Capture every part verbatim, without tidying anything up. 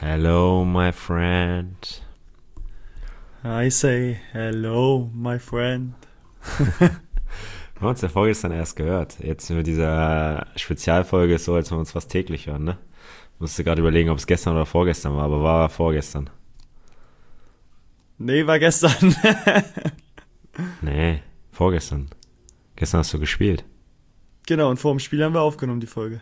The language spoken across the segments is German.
Hello, my friend. I say hello, my friend. Wir haben uns ja vorgestern erst gehört. Jetzt mit dieser Spezialfolge ist so, als wenn wir uns fast täglich hören, ne? Musste gerade überlegen, ob es gestern oder vorgestern war, aber war vorgestern. Nee, war gestern. Nee, vorgestern. Gestern hast du gespielt. Genau, und vor dem Spiel haben wir aufgenommen, die Folge.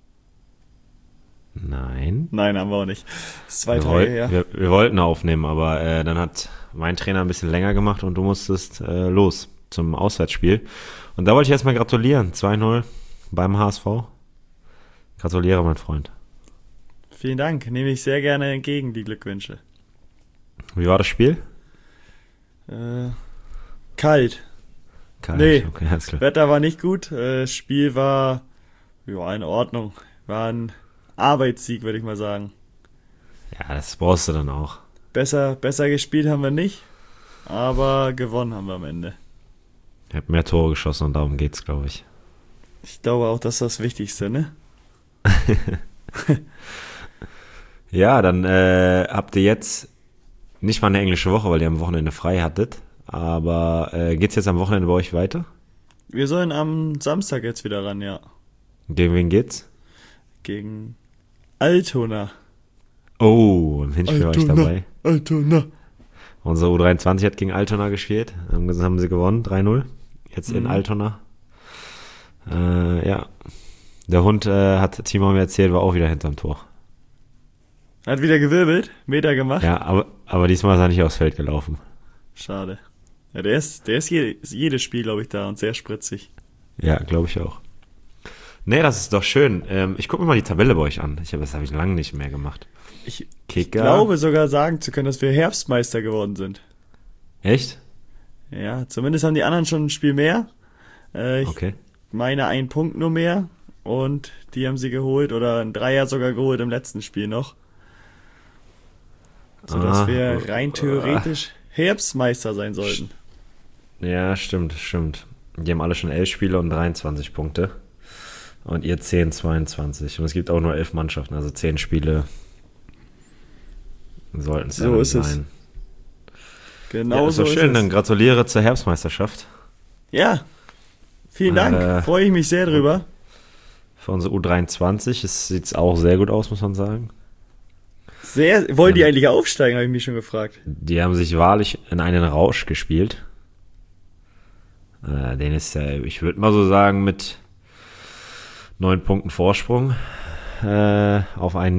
Nein. Nein, haben wir auch nicht. Das ist zwei Wir, Tage woll- her. wir, wir wollten aufnehmen, aber äh, dann hat mein Trainer ein bisschen länger gemacht und du musstest äh, los zum Auswärtsspiel. Und da wollte ich erstmal gratulieren. zwei null beim H S V. Gratuliere, mein Freund. Vielen Dank, nehme ich sehr gerne entgegen, die Glückwünsche. Wie war das Spiel? Äh, kalt. Kalt. Nee. Okay, alles klar. Wetter war nicht gut. Äh, Spiel war, ja, in Ordnung. War ein Arbeitssieg, würde ich mal sagen. Ja, das brauchst du dann auch. Besser, besser gespielt haben wir nicht, aber gewonnen haben wir am Ende. Ich habe mehr Tore geschossen und darum geht's, glaube ich. Ich glaube auch, das ist das Wichtigste, ne? Ja, dann äh, habt ihr jetzt nicht mal eine englische Woche, weil ihr am Wochenende frei hattet. Aber äh, geht's jetzt am Wochenende bei euch weiter? Wir sollen am Samstag jetzt wieder ran, ja. Gegen wen geht's? Gegen Altona. Oh, im Hinspiel war ich dabei. Altona. Unsere U dreiundzwanzig hat gegen Altona gespielt. Haben haben sie gewonnen, drei null. Jetzt in Mhm. Altona. Äh, ja. Der Hund, äh, hat Timo mir erzählt, war auch wieder hinterm Tor. Hat wieder gewirbelt, Meter gemacht. Ja, aber, aber diesmal ist er nicht aufs Feld gelaufen. Schade. Ja, der ist, der ist je, jedes Spiel, glaube ich, da und sehr spritzig. Ja, glaube ich auch. Nee, das ist doch schön. Ähm, ich gucke mir mal die Tabelle bei euch an. Ich hab, das habe ich lange nicht mehr gemacht. Ich Kicker. glaube sogar sagen zu können, dass wir Herbstmeister geworden sind. Echt? Ja, zumindest haben die anderen schon ein Spiel mehr. Äh, ich Okay. meine einen Punkt nur mehr. Und die haben sie geholt oder ein Dreier sogar geholt im letzten Spiel noch. Sodass Ah, wir rein theoretisch Herbstmeister sein sollten. Ja, stimmt, stimmt. Die haben alle schon elf Spiele und dreiundzwanzig Punkte. Und ihr zehn, zweiundzwanzig. Und es gibt auch nur elf Mannschaften, also zehn Spiele sollten es So ja dann ist es. sein. Genau Ja, ist so doch ist schön, es. dann gratuliere zur Herbstmeisterschaft. Ja, vielen Dank. Äh, Freue ich mich sehr drüber. Für unsere U dreiundzwanzig sieht es auch sehr gut aus, muss man sagen. Sehr, wollen die Ja. eigentlich aufsteigen, habe ich mich schon gefragt. Die haben sich wahrlich in einen Rausch gespielt. Äh, den ist ja, ich würde mal so sagen, mit neun Punkten Vorsprung äh, auf einen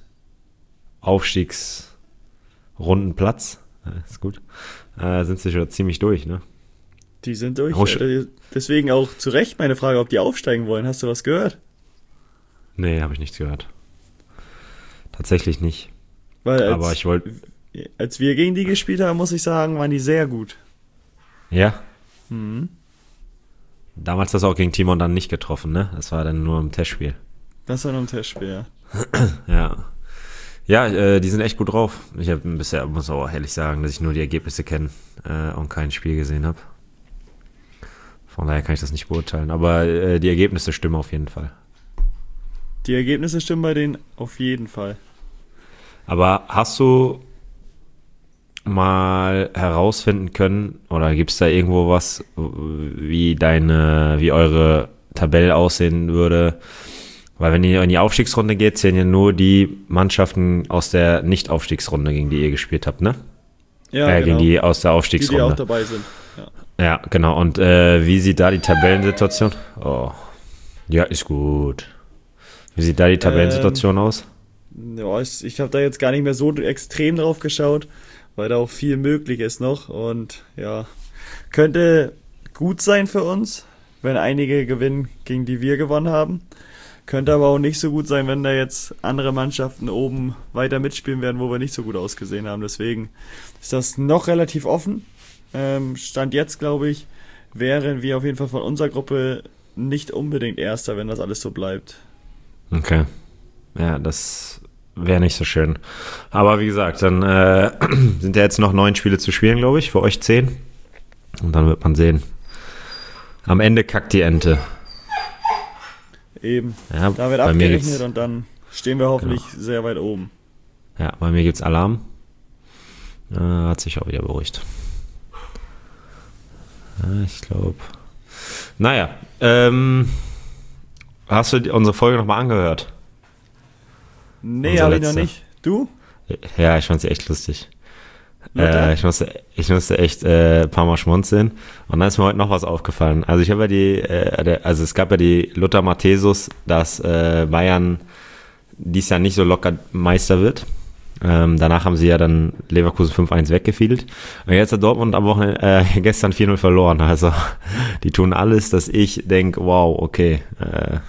Nicht-Aufstiegsrundenplatz. Äh, ist gut. Äh, sind sie schon ziemlich durch, ne? Die sind durch. Husch. Äh, Deswegen auch zu Recht meine Frage, ob die aufsteigen wollen. Hast du was gehört? Nee, habe ich nichts gehört. Tatsächlich nicht. Weil als, Aber ich wollte. als wir gegen die gespielt haben, muss ich sagen, waren die sehr gut. Ja. Mhm. Damals das auch gegen Timon dann nicht getroffen, ne? Das war dann nur im Testspiel. Das war nur ein Testspiel, ja. Ja. Ja, äh, die sind echt gut drauf. Ich habe bisher, muss auch ehrlich sagen, dass ich nur die Ergebnisse kenne äh, und kein Spiel gesehen habe. Von daher kann ich das nicht beurteilen. Aber äh, die Ergebnisse stimmen auf jeden Fall. Die Ergebnisse stimmen bei denen auf jeden Fall. Aber hast du mal herausfinden können, oder gibt es da irgendwo was, wie deine, wie eure Tabelle aussehen würde? Weil wenn ihr in die Aufstiegsrunde geht, zählen ja nur die Mannschaften aus der Nicht-Aufstiegsrunde, gegen die ihr gespielt habt, ne? Ja, äh, genau. Gegen die aus der die, die Aufstiegsrunde. auch dabei sind. Ja. Ja, genau. Und äh, wie sieht da die Tabellensituation? Oh, ja, ist gut. Wie sieht da die Tabellensituation Ähm, aus? Ja, ich ich habe da jetzt gar nicht mehr so extrem drauf geschaut, weil da auch viel möglich ist noch. Und ja, könnte gut sein für uns, wenn einige gewinnen, gegen die wir gewonnen haben. Könnte aber auch nicht so gut sein, wenn da jetzt andere Mannschaften oben weiter mitspielen werden, wo wir nicht so gut ausgesehen haben. Deswegen ist das noch relativ offen. Ähm, Stand jetzt, glaube ich, wären wir auf jeden Fall von unserer Gruppe nicht unbedingt Erster, wenn das alles so bleibt. Okay. Ja, das wäre nicht so schön. Aber wie gesagt, dann äh, sind ja jetzt noch neun Spiele zu spielen, glaube ich. Für euch zehn. Und dann wird man sehen. Am Ende kackt die Ente. Eben. Ja, Da wird bei mir abgerechnet gibt's- und dann stehen wir hoffentlich sehr weit oben. Ja, bei mir gibt's Alarm. Äh, hat sich auch wieder beruhigt. Ja, ich glaube. Naja, ähm, hast du die, unsere Folge nochmal angehört? Nee, Unsere habe ich noch letzte. nicht. Du? Ja, ich fand sie echt lustig. Luther? Äh, ich musste, ich musste echt äh, ein paar Mal schmunzeln. Und dann ist mir heute noch was aufgefallen. Also ich habe ja die, äh, der, also es gab ja die Lothar Matthäus, dass äh, Bayern dies Jahr nicht so locker Meister wird. Ähm, danach haben sie ja dann Leverkusen fünf eins weggefiedelt. Und jetzt hat Dortmund am Wochenende äh, gestern vier null verloren. Also die tun alles, dass ich denke, wow, okay. Äh,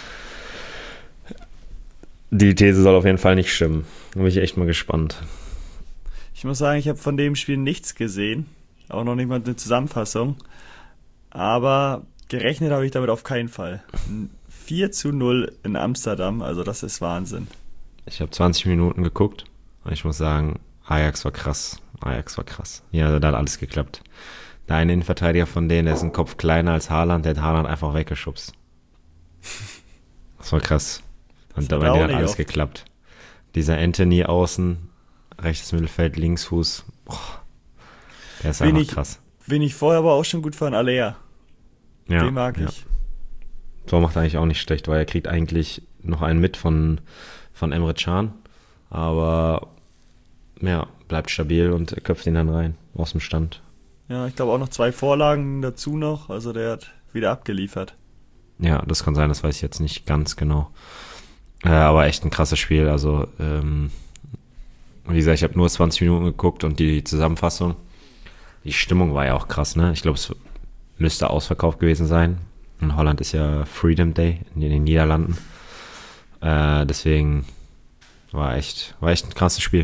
die These soll auf jeden Fall nicht stimmen. Da bin ich echt mal gespannt. Ich muss sagen, ich habe von dem Spiel nichts gesehen. Auch noch nicht mal eine Zusammenfassung. Aber gerechnet habe ich damit auf keinen Fall. vier zu null in Amsterdam, also das ist Wahnsinn. Ich habe zwanzig Minuten geguckt und ich muss sagen, Ajax war krass. Ajax war krass. Ja, also da hat alles geklappt. Der eine Innenverteidiger von denen, der ist ein Kopf kleiner als Haaland, der hat Haaland einfach weggeschubst. Das war krass. Und Das hat dabei er auch hat nicht alles oft. geklappt. Dieser Anthony außen, rechtes Mittelfeld, Linksfuß. Boah, der ist Wen einfach ich, krass. wen ich vorher aber auch schon gut fand, Alea. Ja, Den mag ja. ich. Tor macht eigentlich auch nicht schlecht, weil er kriegt eigentlich noch einen mit von, von Emre Can. Aber ja, bleibt stabil und köpft ihn dann rein aus dem Stand. Ja, ich glaube auch noch zwei Vorlagen dazu noch. Also der hat wieder abgeliefert. Ja, das kann sein, das weiß ich jetzt nicht ganz genau. Äh, aber echt ein krasses Spiel. Also, ähm, wie gesagt, ich habe nur zwanzig Minuten geguckt und die Zusammenfassung. Die Stimmung war ja auch krass, ne? Ich glaube, es müsste ausverkauft gewesen sein. In Holland ist ja Freedom Day in den Niederlanden. Äh, deswegen war echt, war echt ein krasses Spiel.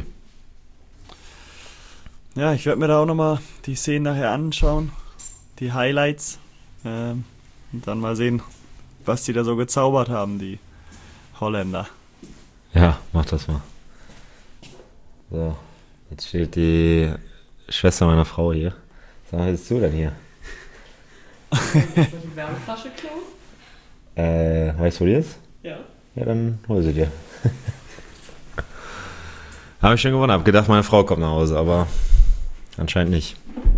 Ja, ich werde mir da auch nochmal die Szenen nachher anschauen. Die Highlights. Ähm, und dann mal sehen, was die da so gezaubert haben, die Holländer. Ja, mach das mal. So, jetzt steht die Schwester meiner Frau hier. Sag mal, was bist du denn hier? Die Wärmflasche klauen? Äh, weißt du, wo die ist? Ja. Ja, dann hol sie dir. Habe ich schon gewonnen, hab gedacht, meine Frau kommt nach Hause, aber anscheinend nicht.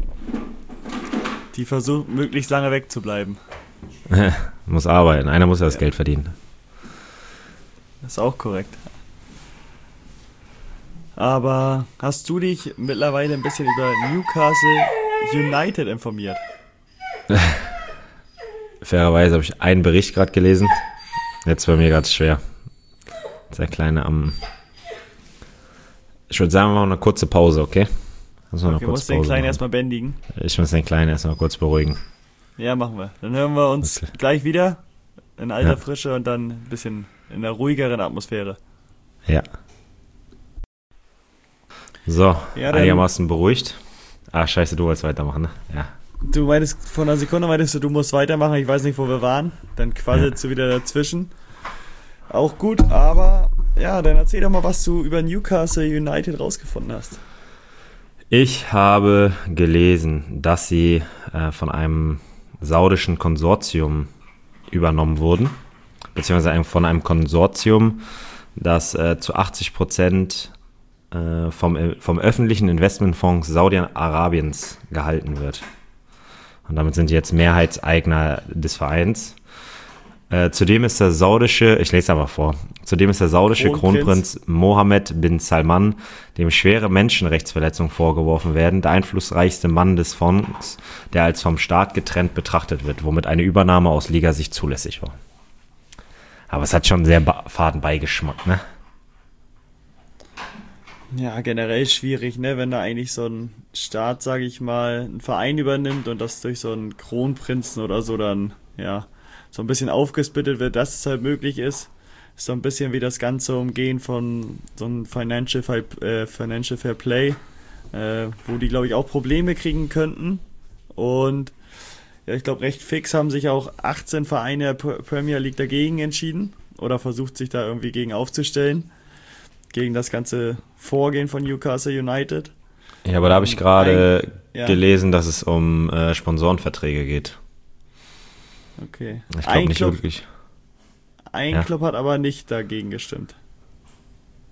Die versuchen, möglichst lange wegzubleiben. Muss arbeiten, einer muss ja das Ja. Geld verdienen. Das ist auch korrekt. Aber hast du dich mittlerweile ein bisschen über Newcastle United informiert? Fairerweise habe ich einen Bericht gerade gelesen. Jetzt bei mir ganz schwer. Der Kleine am... Ich würde sagen, wir machen eine kurze Pause, okay? Lass mal eine Wir kurze musst den Pause Kleinen machen. erstmal bändigen. Ich muss den Kleinen erstmal kurz beruhigen. Ja, machen wir. Dann hören wir uns Okay. gleich wieder in alter Ja. Frische und dann ein bisschen in einer ruhigeren Atmosphäre. Ja. So, Ja, dann- einigermaßen beruhigt. Ah, scheiße, du wolltest weitermachen, ne? Ja. Du meintest, vor einer Sekunde meintest du, du musst weitermachen. Ich weiß nicht, wo wir waren. Dann quasselst du wieder dazwischen. Auch gut, aber ja, dann erzähl doch mal, was du über Newcastle United rausgefunden hast. Ich habe gelesen, dass sie äh, von einem saudischen Konsortium übernommen wurden, beziehungsweise ein- von einem Konsortium, das äh, zu achtzig Prozent äh, vom, äh, vom öffentlichen Investmentfonds Saudi-Arabiens gehalten wird. Und damit sind die jetzt Mehrheitseigner des Vereins. Äh, zudem ist der saudische, ich lese aber vor, zudem ist der saudische Kronprinz. Kronprinz Mohammed bin Salman, dem schwere Menschenrechtsverletzungen vorgeworfen werden, der einflussreichste Mann des Fonds, der als vom Staat getrennt betrachtet wird, womit eine Übernahme aus Ligasicht zulässig war. Aber es hat schon sehr ba- faden Beigeschmack, ne? Ja, generell schwierig, ne, wenn da eigentlich so ein Staat, sage ich mal, einen Verein übernimmt und das durch so einen Kronprinzen oder so dann, ja, so ein bisschen aufgesplittet wird, dass es halt möglich ist. Ist so ein bisschen wie das ganze Umgehen von so einem Financial, Fair- äh, Financial Fair Play, äh, wo die, glaube ich, auch Probleme kriegen könnten. Und ja, ich glaube, recht fix haben sich auch achtzehn Vereine der P- Premier League dagegen entschieden oder versucht sich da irgendwie gegen aufzustellen. Gegen das ganze Vorgehen von Newcastle United. Ja, aber da habe ich gerade ja. gelesen, dass es um äh, Sponsorenverträge geht. Okay. Ich Ein glaube nicht Club, so, wirklich. ein ja. Club hat aber nicht dagegen gestimmt.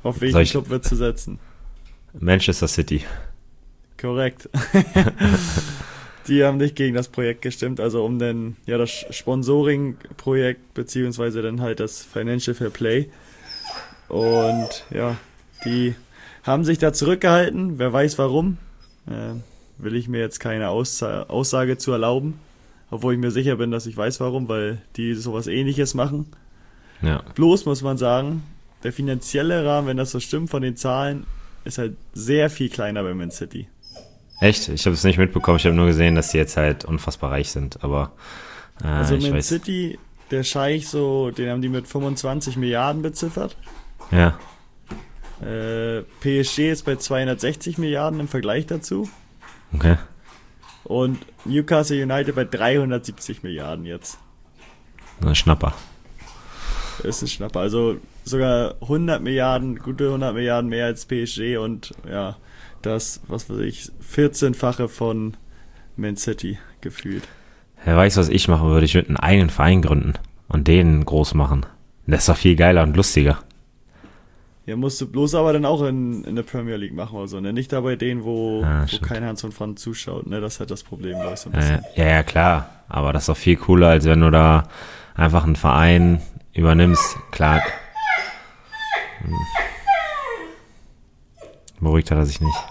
Auf welchen Club wird zu setzen? Manchester City. Korrekt. Die haben nicht gegen das Projekt gestimmt, also um den, ja, das Sponsoring-Projekt, beziehungsweise dann halt das Financial Fair Play. Und ja, die haben sich da zurückgehalten, wer weiß warum. Äh, will ich mir jetzt keine Aussa- Aussage zu erlauben, obwohl ich mir sicher bin, dass ich weiß warum, weil die sowas Ähnliches machen. Ja. Bloß muss man sagen, der finanzielle Rahmen, wenn das so stimmt von den Zahlen, ist halt sehr viel kleiner bei Man City. Echt? Ich habe es nicht mitbekommen. Ich habe nur gesehen, dass sie jetzt halt unfassbar reich sind. Aber äh, also ich Man weiß. City, der Scheich, so, den haben die mit fünfundzwanzig Milliarden beziffert. Ja. Äh, P S G ist bei zweihundertsechzig Milliarden im Vergleich dazu. Okay. Und Newcastle United bei dreihundertsiebzig Milliarden jetzt. Ein Schnapper. Das ist ein Schnapper. Also sogar hundert Milliarden, gute hundert Milliarden mehr als P S G und ja, das, was weiß ich, vierzehnfache von Man City gefühlt. Wer weiß, was ich machen würde. Ich würde einen eigenen Verein gründen und den groß machen. Das ist doch viel geiler und lustiger. Ja, musst du bloß aber dann auch in, in der Premier League machen oder so, ne? Nicht da bei denen, wo, Ah, wo stimmt. kein Hans und Franz zuschaut, ne? Das ist halt das Problem, glaube ich, so ein Äh, bisschen. ja, ja, klar. Aber das ist doch viel cooler, als wenn du da einfach einen Verein übernimmst. Klar. Hm. Beruhigt hat er sich nicht.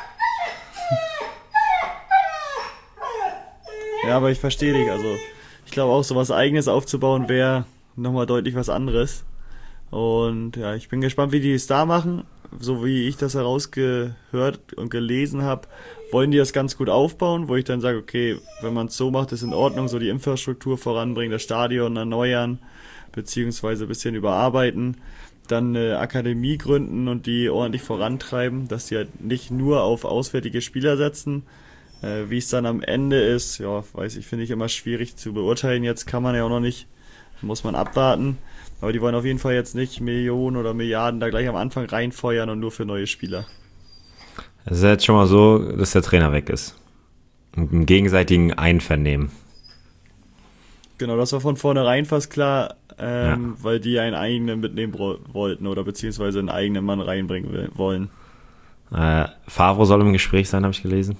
Ja, aber ich verstehe dich, also ich glaube auch, so was Eigenes aufzubauen wäre nochmal deutlich was anderes. Und ja, ich bin gespannt, wie die es da machen. So wie ich das herausgehört und gelesen habe, wollen die das ganz gut aufbauen, wo ich dann sage, okay, wenn man es so macht, ist in Ordnung, so die Infrastruktur voranbringen, das Stadion erneuern, beziehungsweise ein bisschen überarbeiten, dann eine Akademie gründen und die ordentlich vorantreiben, dass die halt nicht nur auf auswärtige Spieler setzen. Äh, wie es dann am Ende ist, ja, weiß ich, finde ich immer schwierig zu beurteilen. Jetzt kann man ja auch noch nicht, muss man abwarten. Aber die wollen auf jeden Fall jetzt nicht Millionen oder Milliarden da gleich am Anfang reinfeuern und nur für neue Spieler. Es ist jetzt schon mal so, dass der Trainer weg ist. Und im gegenseitigen Einvernehmen. Genau, das war von vornherein fast klar, ähm, ja. weil die einen eigenen mitnehmen wollten oder beziehungsweise einen eigenen Mann reinbringen wollen. Äh, Favre soll im Gespräch sein, habe ich gelesen.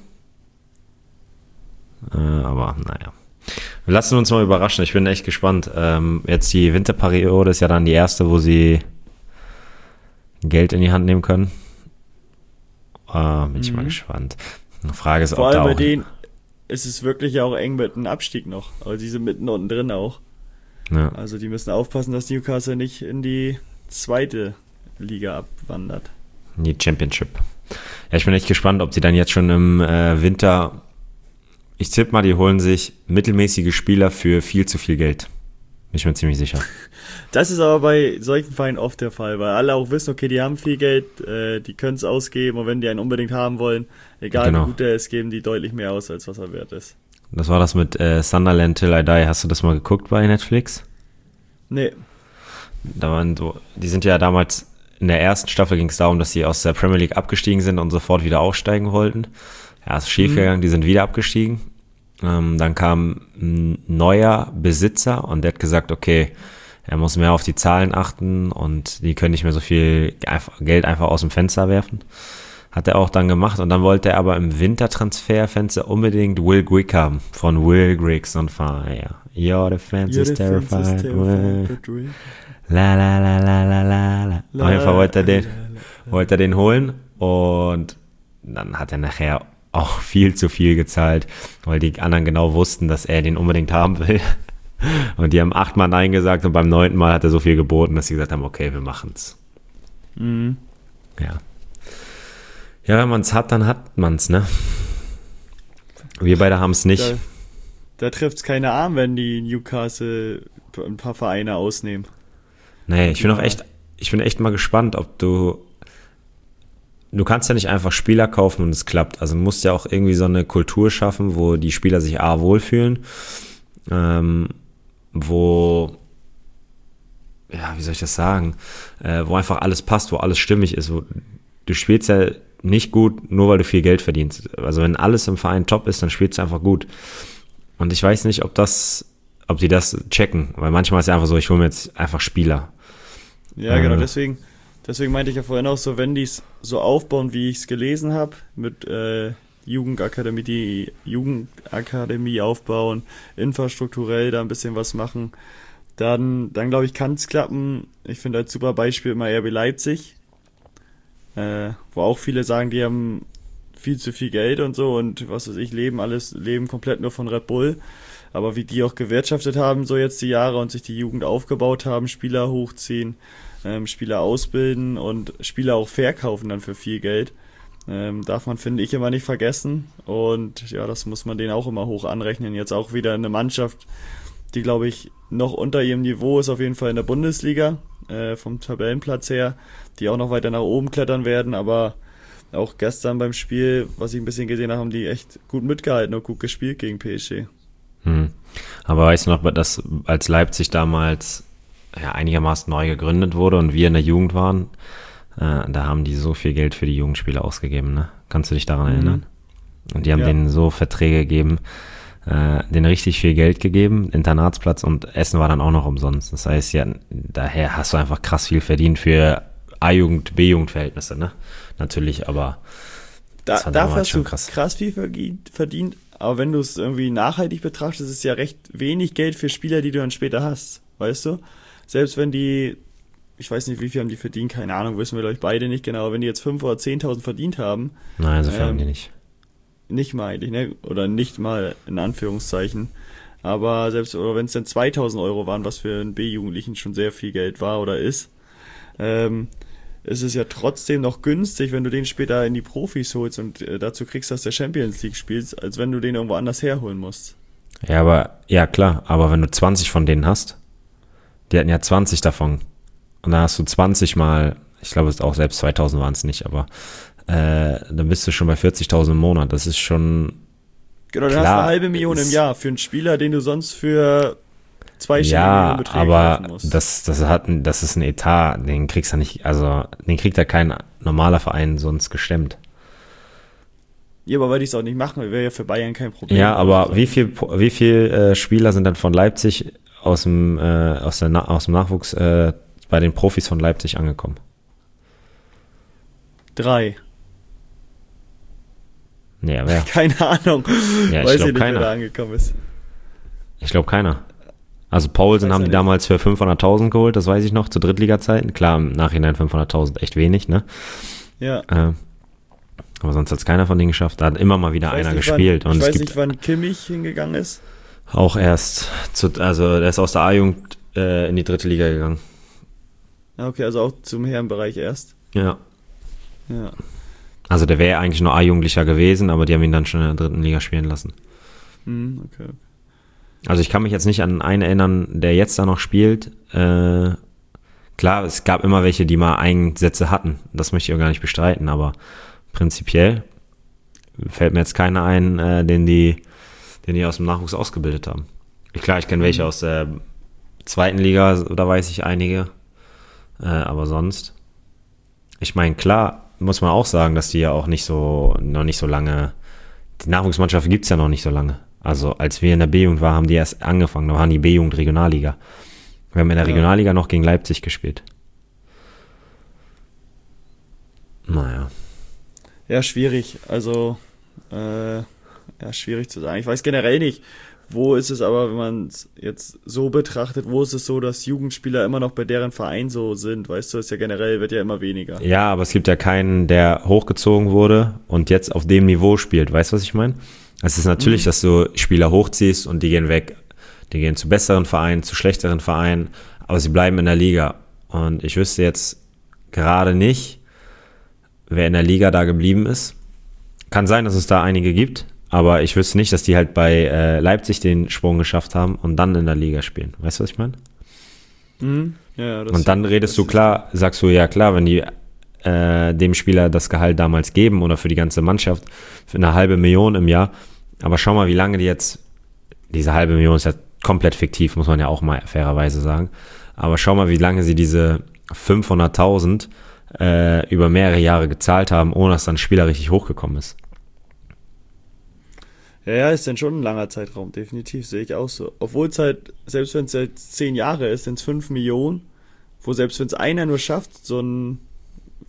Äh, aber naja. Wir lassen uns mal überraschen. Ich bin echt gespannt. Ähm, jetzt die Winterperiode ist ja dann die erste, wo sie Geld in die Hand nehmen können. Äh, bin mhm. ich mal gespannt. Eine Frage ist, Vor ob allem da bei auch... denen ist es wirklich ja auch eng mit einem Abstieg noch. Aber die sind mitten unten drin auch. Ja. Also die müssen aufpassen, dass Newcastle nicht in die zweite Liga abwandert. In die Championship. Ja, ich bin echt gespannt, ob die dann jetzt schon im äh, Winter... Ich tippe mal, die holen sich mittelmäßige Spieler für viel zu viel Geld. Bin ich mir ziemlich sicher. Das ist aber bei solchen Vereinen oft der Fall, weil alle auch wissen, okay, die haben viel Geld, äh, die können es ausgeben und wenn die einen unbedingt haben wollen, egal genau. wie gut der ist, geben die deutlich mehr aus, als was er wert ist. Das war das mit äh, Sunderland Till I Die. Hast du das mal geguckt bei Netflix? Nee. Da waren so, die sind ja damals, in der ersten Staffel ging es darum, dass sie aus der Premier League abgestiegen sind und sofort wieder aufsteigen wollten. Ja, ist schief gegangen, mhm. die sind wieder abgestiegen. Ähm, dann kam ein neuer Besitzer und der hat gesagt, okay, er muss mehr auf die Zahlen achten und die können nicht mehr so viel Geld einfach aus dem Fenster werfen. Hat er auch dann gemacht und dann wollte er aber im Wintertransferfenster unbedingt Will Grigg haben, von Will Griggs on Fire. Your defense is terrified. La la la la la la la. Auf jeden Fall wollte er den, wollte er den holen und dann hat er nachher auch viel zu viel gezahlt, weil die anderen genau wussten, dass er den unbedingt haben will. Und die haben achtmal Nein gesagt und beim neunten Mal hat er so viel geboten, dass sie gesagt haben, okay, wir machen's. Mhm. Ja. Ja, wenn man's hat, dann hat man's, ne? Wir beide haben's nicht. Da, da trifft's keine Arm, wenn die Newcastle ein paar Vereine ausnehmen. Nee, ich bin auch echt, ich bin echt mal gespannt, ob du Du kannst ja nicht einfach Spieler kaufen und es klappt. Also du musst ja auch irgendwie so eine Kultur schaffen, wo die Spieler sich A, wohlfühlen, ähm, wo, ja, wie soll ich das sagen, äh, wo einfach alles passt, wo alles stimmig ist. Wo, du spielst ja nicht gut, nur weil du viel Geld verdienst. Also wenn alles im Verein top ist, dann spielst du einfach gut. Und ich weiß nicht, ob das, ob die das checken, weil manchmal ist es einfach so, ich hole mir jetzt einfach Spieler. Ja, genau, deswegen Deswegen meinte ich ja vorhin auch so, wenn die es so aufbauen, wie ich es gelesen habe, mit äh, Jugendakademie, die Jugendakademie aufbauen, infrastrukturell da ein bisschen was machen, dann, dann glaube ich, kann es klappen. Ich finde als super Beispiel immer R B Leipzig, äh, wo auch viele sagen, die haben viel zu viel Geld und so und was weiß ich, leben alles, leben komplett nur von Red Bull. Aber wie die auch gewirtschaftet haben, so jetzt die Jahre und sich die Jugend aufgebaut haben, Spieler hochziehen, ähm, Spieler ausbilden und Spieler auch verkaufen dann für viel Geld, ähm, darf man, finde ich, immer nicht vergessen. Und ja, das muss man denen auch immer hoch anrechnen. Jetzt auch wieder eine Mannschaft, die, glaube ich, noch unter ihrem Niveau ist, auf jeden Fall in der Bundesliga, äh, vom Tabellenplatz her, die auch noch weiter nach oben klettern werden, aber auch gestern beim Spiel, was ich ein bisschen gesehen habe, haben die echt gut mitgehalten und gut gespielt gegen P S G. Hm. Aber weißt du noch, dass als Leipzig damals ja, einigermaßen neu gegründet wurde und wir in der Jugend waren, äh, da haben die so viel Geld für die Jugendspieler ausgegeben, ne? Kannst du dich daran mhm. erinnern? Und die haben ja. denen so Verträge gegeben, äh, denen richtig viel Geld gegeben, Internatsplatz und Essen war dann auch noch umsonst. Das heißt, ja, daher hast du einfach krass viel verdient für A-Jugend, B-Jugend-Verhältnisse, ne? Natürlich, aber da, dafür hast du krass. krass viel verdient, aber wenn du es irgendwie nachhaltig betrachtest, ist es ja recht wenig Geld für Spieler, die du dann später hast, weißt du? Selbst wenn die, ich weiß nicht, wie viel haben die verdient, keine Ahnung, wissen wir, glaube ich, beide nicht genau, aber wenn die jetzt fünftausend oder zehntausend verdient haben. Nein, so viel ähm, haben die nicht. Nicht mal eigentlich, ne? Oder nicht mal in Anführungszeichen. Aber selbst, oder wenn es dann zweitausend Euro waren, was für einen B-Jugendlichen schon sehr viel Geld war oder ist, ähm, ist es ja trotzdem noch günstig, wenn du den später in die Profis holst und äh, dazu kriegst, dass der Champions League spielst, als wenn du den irgendwo anders herholen musst. Ja, aber, ja klar, aber wenn du zwanzig von denen hast, die hatten ja zwanzig davon und dann hast du zwanzig mal, ich glaube es auch selbst zweitausend waren es nicht, aber äh, dann bist du schon bei vierzigtausend im Monat, das ist schon genau, dann klar, hast du eine halbe Million im Jahr für einen Spieler, den du sonst für zweistellige ja, Beträge aber kaufen musst. das, das hat, das ist ein Etat, den kriegst du nicht, also, den kriegt ja kein normaler Verein sonst gestemmt. Ja, aber weil die es auch nicht machen, wäre ja für Bayern kein Problem. Ja, aber wie viel, wie viel äh, Spieler sind dann von Leipzig aus dem, äh, aus der, Na- aus dem Nachwuchs äh, bei den Profis von Leipzig angekommen? Drei. Ja, wer? Keine Ahnung. Ja, ich Weiß ich glaube nicht, keiner. wer da angekommen ist. Ich glaube keiner. Also Paulsen Weiß haben ja die nicht. damals für fünfhunderttausend geholt, das weiß ich noch, zu Drittliga-Zeiten. Klar, im Nachhinein fünfhunderttausend echt wenig, ne? Ja. Äh, aber sonst hat es keiner von denen geschafft. Da hat immer mal wieder Ich weiß einer nicht, gespielt. Wann, Und ich es weiß gibt nicht, wann Kimmich hingegangen ist. auch erst, zu, also der ist aus der A-Jugend äh, in die dritte Liga gegangen. Ja, okay, also auch zum Herrenbereich erst. Ja. Ja. Also der wäre eigentlich nur A-Jugendlicher gewesen, aber die haben ihn dann schon in der dritten Liga spielen lassen. Mhm, okay, okay. Also ich kann mich jetzt nicht an einen erinnern, der jetzt da noch spielt. Äh, klar, es gab immer welche, die mal Einsätze hatten. Das möchte ich auch gar nicht bestreiten, aber prinzipiell fällt mir jetzt keiner ein, äh, den die, den die aus dem Nachwuchs ausgebildet haben. Klar, ich kenne welche aus der zweiten Liga, da weiß ich einige. Äh, aber sonst. Ich meine, klar, muss man auch sagen, dass die ja auch nicht so, noch nicht so lange, die Nachwuchsmannschaft gibt's ja noch nicht so lange. Also als wir in der B-Jugend waren, haben die erst angefangen, da waren die B-Jugend Regionalliga. Wir haben in der Ja. Regionalliga noch gegen Leipzig gespielt. Naja. Ja, schwierig. Also, äh, ja, schwierig zu sagen. Ich weiß generell nicht, wo ist es aber, wenn man es jetzt so betrachtet, wo ist es so, dass Jugendspieler immer noch bei deren Verein so sind? Weißt du, ist ja generell, wird ja immer weniger. Ja, aber es gibt ja keinen, der hochgezogen wurde und jetzt auf dem Niveau spielt. Weißt du, was ich meine? Es ist natürlich, mhm. dass du Spieler hochziehst und die gehen weg. Die gehen zu besseren Vereinen, zu schlechteren Vereinen, aber sie bleiben in der Liga. Und ich wüsste jetzt gerade nicht, wer in der Liga da geblieben ist. Kann sein, dass es da einige gibt, aber ich wüsste nicht, dass die halt bei äh, Leipzig den Sprung geschafft haben und dann in der Liga spielen. Weißt du, was ich meine? Mhm. Ja, das und dann redest du klar, sagst du, ja klar, wenn die äh, dem Spieler das Gehalt damals geben oder für die ganze Mannschaft für eine halbe Million im Jahr, aber schau mal, wie lange die jetzt, diese halbe Million ist ja komplett fiktiv, muss man ja auch mal fairerweise sagen, aber schau mal, wie lange sie diese fünfhunderttausend äh, über mehrere Jahre gezahlt haben, ohne dass dann ein Spieler richtig hochgekommen ist. Ja, ja, ist dann schon ein langer Zeitraum, definitiv, sehe ich auch so. Obwohl es halt, selbst wenn es jetzt zehn Jahre ist, sind es fünf Millionen, wo selbst wenn es einer nur schafft, so ein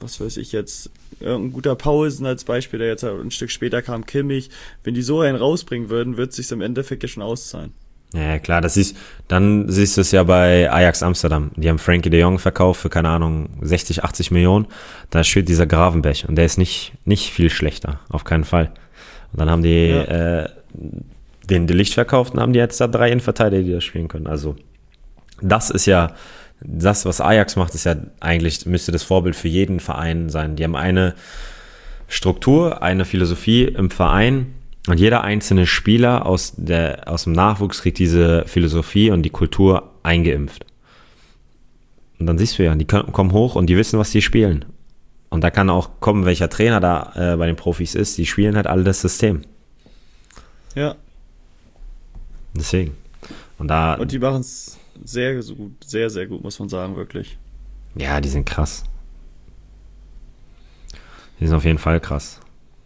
was weiß ich jetzt, irgendein guter Paulsen als Beispiel, der jetzt ein Stück später kam, Kimmich, wenn die so einen rausbringen würden, wird es sich im Endeffekt ja schon auszahlen. Ja, klar, das ist, dann siehst du es ja bei Ajax Amsterdam. Die haben Frankie de Jong verkauft für, keine Ahnung, sechzig, achtzig Millionen. Da steht dieser Gravenberch und der ist nicht, nicht viel schlechter, auf keinen Fall. Und dann haben die ja. äh, den De Ligt verkauft und haben die jetzt da drei Innenverteidiger, die das spielen können. Also das ist ja, das, was Ajax macht, ist ja eigentlich, müsste das Vorbild für jeden Verein sein. Die haben eine Struktur, eine Philosophie im Verein, und jeder einzelne Spieler aus, der, aus dem Nachwuchs kriegt diese Philosophie und die Kultur eingeimpft. Und dann siehst du ja, die kommen hoch und die wissen, was die spielen. Und da kann auch kommen, welcher Trainer da äh, bei den Profis ist, die spielen halt alle das System. Ja. Deswegen. Und, da, und die machen es sehr gut, sehr, sehr gut, muss man sagen, wirklich. Ja, die sind krass. Die sind auf jeden Fall krass.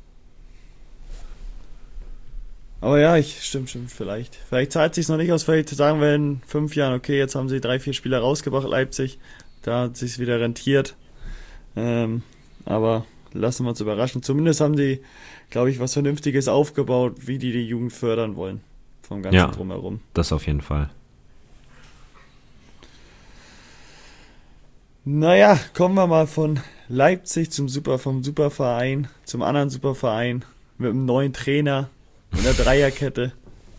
Aber ja, ich stimmt, stimmt, vielleicht. Vielleicht zahlt es sich noch nicht aus, vielleicht sagen wir in fünf Jahren, okay, jetzt haben sie drei, vier Spieler rausgebracht, Leipzig, da hat es sich wieder rentiert. Ähm, aber lassen wir uns überraschen. Zumindest haben die, glaube ich, was Vernünftiges aufgebaut, wie die die Jugend fördern wollen. Vom ganzen ja, Drumherum. Das auf jeden Fall. Naja, kommen wir mal von Leipzig zum Super, vom Superverein zum anderen Superverein mit einem neuen Trainer. In der Dreierkette.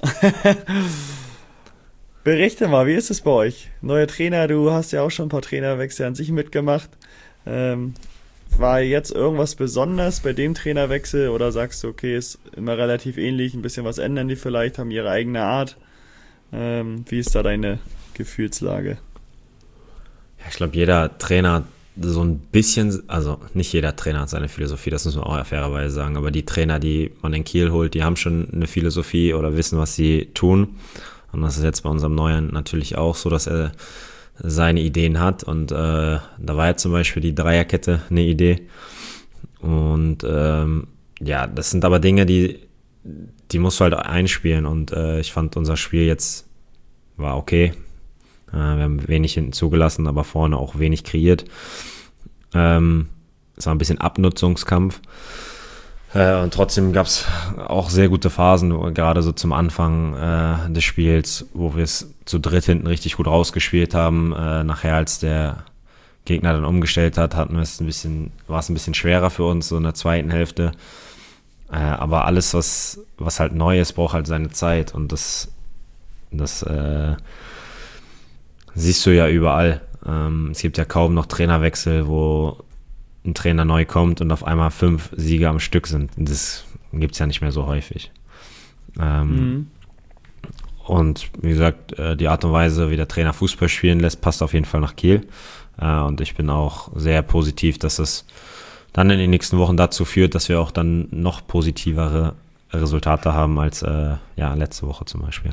Berichte mal, wie ist es bei euch? Neuer Trainer, du hast ja auch schon ein paar Trainerwechsel an sich mitgemacht. Ähm, war jetzt irgendwas Besonderes bei dem Trainerwechsel oder sagst du, okay, ist immer relativ ähnlich, ein bisschen was ändern die vielleicht, haben ihre eigene Art? Ähm, wie ist da deine Gefühlslage? Ja, ich glaube, jeder Trainer so ein bisschen, also nicht jeder Trainer hat seine Philosophie, das muss man auch fairerweise sagen, aber die Trainer, die man in Kiel holt, die haben schon eine Philosophie oder wissen, was sie tun. Und das ist jetzt bei unserem Neuen natürlich auch so, dass er seine Ideen hat. Und äh, da war ja zum Beispiel die Dreierkette eine Idee. Und ähm, ja, das sind aber Dinge, die, die musst du halt einspielen. Und äh, ich fand, unser Spiel jetzt war okay. Wir haben wenig hinten zugelassen, aber vorne auch wenig kreiert. Ähm, es war ein bisschen Abnutzungskampf. Äh, und trotzdem gab es auch sehr gute Phasen, gerade so zum Anfang äh, des Spiels, wo wir es zu dritt hinten richtig gut rausgespielt haben. Äh, nachher, als der Gegner dann umgestellt hat, hatten wir es ein bisschen, war es ein bisschen schwerer für uns, so in der zweiten Hälfte. Äh, aber alles, was, was halt neu ist, braucht halt seine Zeit. Und das, das äh, siehst du ja überall. Ähm, es gibt ja kaum noch Trainerwechsel, wo ein Trainer neu kommt und auf einmal fünf Siege am Stück sind. Das gibt es ja nicht mehr so häufig. Ähm, mhm. Und wie gesagt, die Art und Weise, wie der Trainer Fußball spielen lässt, passt auf jeden Fall nach Kiel. Äh, und ich bin auch sehr positiv, dass es dann in den nächsten Wochen dazu führt, dass wir auch dann noch positivere Resultate haben als äh, ja, letzte Woche zum Beispiel.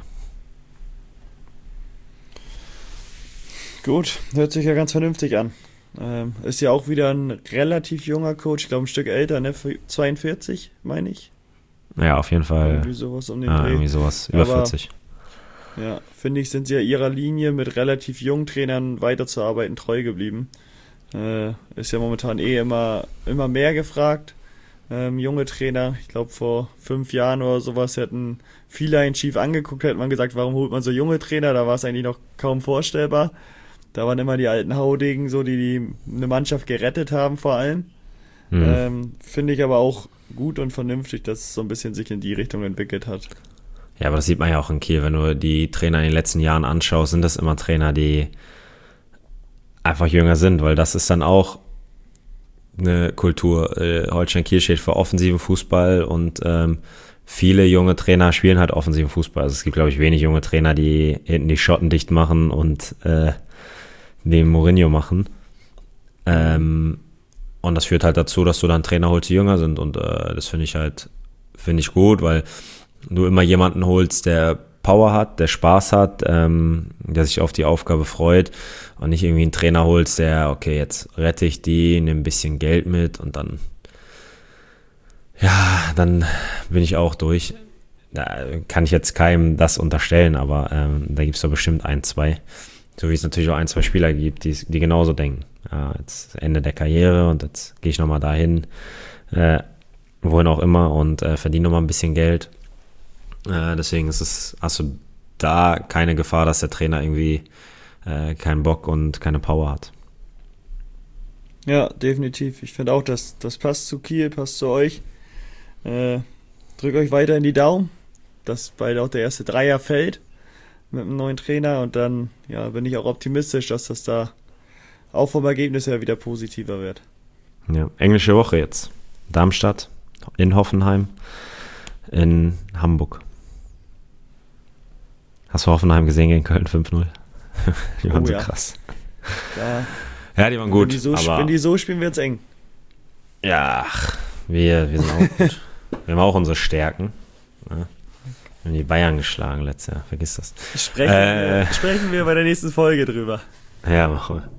Gut, hört sich ja ganz vernünftig an. Ähm, ist ja auch wieder ein relativ junger Coach, ich glaube ein Stück älter, ne? zweiundvierzig, meine ich. Ja, auf jeden Fall. Irgendwie sowas um den ja, Dreh. Irgendwie sowas, über Aber, vierzig. Ja, finde ich, sind sie ja ihrer Linie mit relativ jungen Trainern weiterzuarbeiten treu geblieben. Äh, ist ja momentan eh immer, immer mehr gefragt. Ähm, junge Trainer, ich glaube vor fünf Jahren oder sowas hätten viele einen schief angeguckt, hätte man gesagt, warum holt man so junge Trainer, da war es eigentlich noch kaum vorstellbar. Da waren immer die alten Haudegen so, die, die eine Mannschaft gerettet haben vor allem. Mhm. Ähm, finde ich aber auch gut und vernünftig, dass es so ein bisschen sich in die Richtung entwickelt hat. Ja, aber das sieht man ja auch in Kiel. Wenn du die Trainer in den letzten Jahren anschaust, sind das immer Trainer, die einfach jünger sind, weil das ist dann auch eine Kultur. Äh, Holstein Kiel steht für offensiven Fußball und ähm, viele junge Trainer spielen halt offensiven Fußball. Also es gibt, glaube ich, wenig junge Trainer, die hinten die Schotten dicht machen und äh, den Mourinho machen. Ähm, und das führt halt dazu, dass du dann Trainer holst, die jünger sind. Und äh, das finde ich halt, finde ich gut, weil du immer jemanden holst, der Power hat, der Spaß hat, ähm, der sich auf die Aufgabe freut und nicht irgendwie einen Trainer holst, der, okay, jetzt rette ich die, nehme ein bisschen Geld mit und dann, ja, dann bin ich auch durch. Da kann ich jetzt keinem das unterstellen, aber ähm, da gibt es doch bestimmt ein, zwei. So wie es natürlich auch ein, zwei Spieler gibt, die, die genauso denken. ja, jetzt Ende der Karriere und jetzt gehe ich nochmal dahin, äh, wohin auch immer und äh, verdiene nochmal ein bisschen Geld. Äh, deswegen ist es, hast du da keine Gefahr, dass der Trainer irgendwie äh, keinen Bock und keine Power hat. Ja, definitiv. Ich finde auch, dass das passt zu Kiel, passt zu euch. Äh, drückt euch weiter in die Daumen, dass bald auch der erste Dreier fällt mit einem neuen Trainer und dann ja, bin ich auch optimistisch, dass das da auch vom Ergebnis her wieder positiver wird. Ja, englische Woche jetzt. Darmstadt, in Hoffenheim, in Hamburg. Hast du Hoffenheim gesehen gegen Köln fünf null? Die waren Oh so ja. krass. Da, Ja, die waren gut. wenn, die so, aber wenn die so spielen, wird's eng. ja, ach, wir, wir sind auch gut. Wir haben auch unsere Stärken. Ja. Wir haben die Bayern geschlagen letztes Jahr, vergiss das. Sprechen, Äh. wir, sprechen wir bei der nächsten Folge drüber. Ja, machen wir.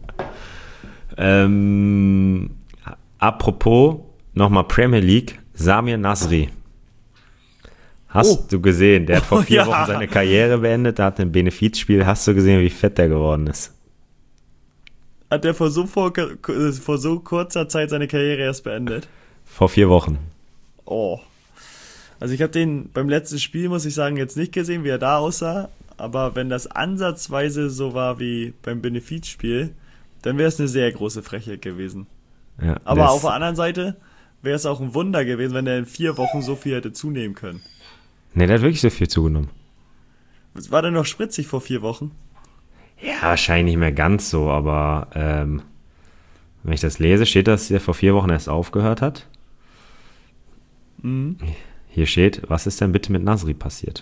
Ähm, apropos, nochmal Premier League, Samir Nasri. Hast Oh. du gesehen, der hat vor Oh, vier ja. Wochen seine Karriere beendet, der hat ein Benefizspiel. Hast du gesehen, wie fett der geworden ist? Hat der vor so, vor, vor so kurzer Zeit seine Karriere erst beendet? Vor vier Wochen. Oh. Also ich habe den beim letzten Spiel, muss ich sagen, jetzt nicht gesehen, wie er da aussah. Aber wenn das ansatzweise so war wie beim Benefizspiel, dann wäre es eine sehr große Frechheit gewesen. Ja, Aber der auf ist- der anderen Seite wäre es auch ein Wunder gewesen, wenn er in vier Wochen so viel hätte zunehmen können. Nee, der hat wirklich so viel zugenommen. War der noch spritzig vor vier Wochen? Ja, wahrscheinlich nicht mehr ganz so, aber ähm, wenn ich das lese, steht, dass der vor vier Wochen erst aufgehört hat. Mhm. Hier steht, was ist denn bitte mit Nasri passiert?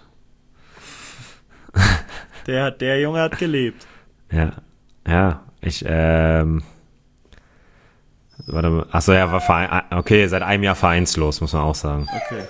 Der, der Junge hat gelebt. Ja, ja, ich, ähm, warte mal, achso, ja, war Verein, okay, seit einem Jahr vereinslos, muss man auch sagen. Okay.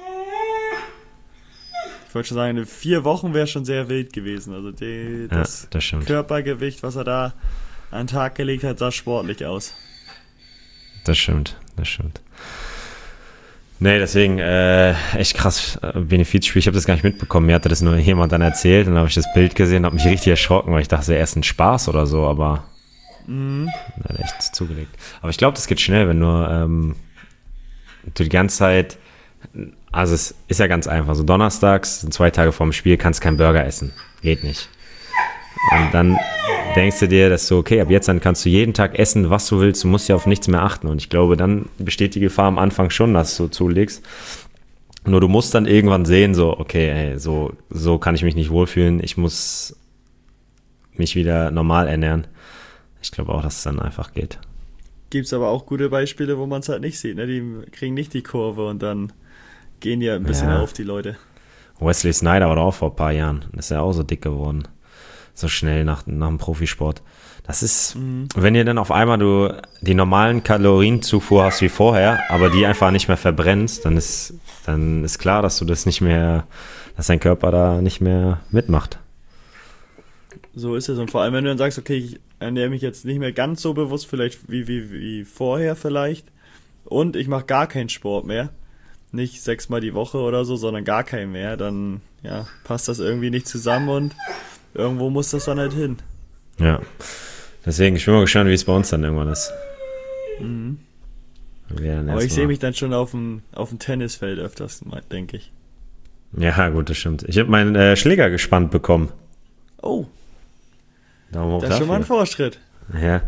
Ich wollte schon sagen, in vier Wochen wäre schon sehr wild gewesen. Also die, Ja, das das stimmt. Körpergewicht, was er da an den Tag gelegt hat, sah sportlich aus. Das stimmt, das stimmt. Nee, deswegen, äh, echt krass, äh, Benefizspiel, ich habe das gar nicht mitbekommen, mir hatte das nur jemand dann erzählt und dann habe ich das Bild gesehen, habe mich richtig erschrocken, weil ich dachte, es wäre erst ein Spaß oder so, aber Mhm. er hat echt zugelegt. Aber ich glaube, das geht schnell, wenn du, ähm, du die ganze Zeit, also es ist ja ganz einfach, so donnerstags, zwei Tage vorm Spiel, kannst keinen Burger essen, geht nicht. Und dann denkst du dir, dass so, okay, ab jetzt dann kannst du jeden Tag essen, was du willst, du musst ja auf nichts mehr achten. Und ich glaube, dann besteht die Gefahr am Anfang schon, dass du zulegst. Nur du musst dann irgendwann sehen, so, okay, ey, so, so kann ich mich nicht wohlfühlen, ich muss mich wieder normal ernähren. Ich glaube auch, dass es dann einfach geht. Gibt's aber auch gute Beispiele, wo man es halt nicht sieht. Ne? Die kriegen nicht die Kurve und dann gehen die halt ein bisschen Ja. auf, die Leute. Wesley Sneijder war doch auch vor ein paar Jahren, ist ja auch so dick geworden. So schnell nach, nach dem Profisport. Das ist, Mhm. wenn ihr dann auf einmal du die normalen Kalorienzufuhr hast wie vorher, aber die einfach nicht mehr verbrennst, dann ist, dann ist klar, dass du das nicht mehr, dass dein Körper da nicht mehr mitmacht. So ist es. Und vor allem, wenn du dann sagst, okay, ich ernähre mich jetzt nicht mehr ganz so bewusst, vielleicht wie, wie, wie vorher vielleicht. Und ich mache gar keinen Sport mehr. Nicht sechsmal die Woche oder so, sondern gar keinen mehr. Dann ja, passt das irgendwie nicht zusammen und irgendwo muss das dann halt hin. Ja. Deswegen, ich bin mal gespannt, wie es bei uns dann irgendwann ist. Mhm. Wir dann Aber ich erstmal- sehe mich dann schon auf dem, auf dem Tennisfeld öfters, denke ich. Ja, gut, das stimmt. Ich habe meinen äh, Schläger gespannt bekommen. Oh, Daumen hoch das ist schon mal ein dafür. Fortschritt. Ja.